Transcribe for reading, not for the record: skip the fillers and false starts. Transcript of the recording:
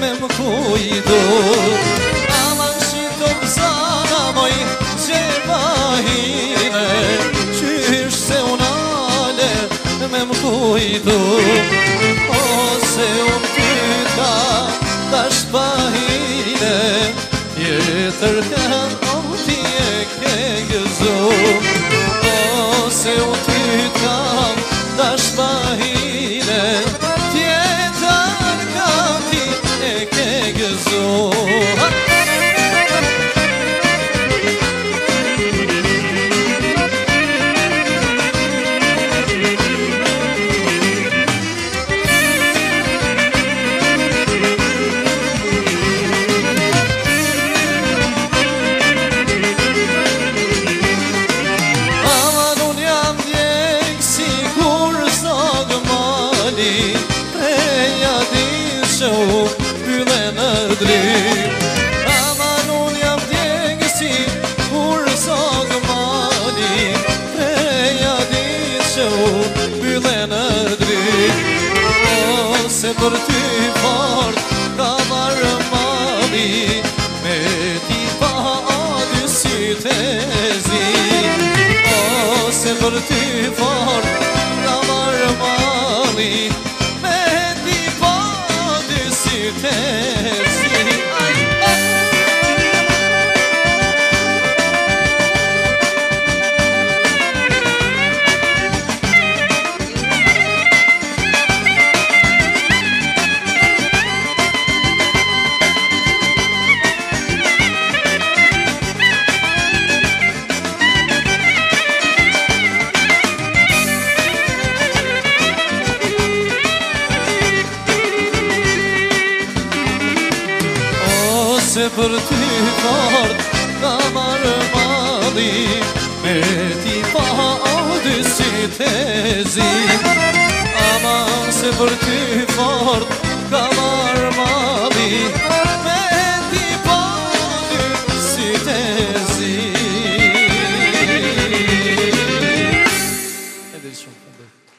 me më kujdo. Aman shito zana moj gjevahine, qysh se unale me më kujdo. Ose unë tyka tash pahine, tjetër kanë ti e ke gëzo. Ose unë tyka tash pahine, tjetër kanë ti e ke gëzo. Preja din që u pylle në drit. Aman unë jam djengë si kur zog mali, preja din që u pylle në drit. Ose për ty fort ka marrë mali, me ti pa dy sytë e zi. Ose për ty fort ka marrë mali, se për ty fort ka marrë mali, me ti pa dy sytë e zi. Aman se për ty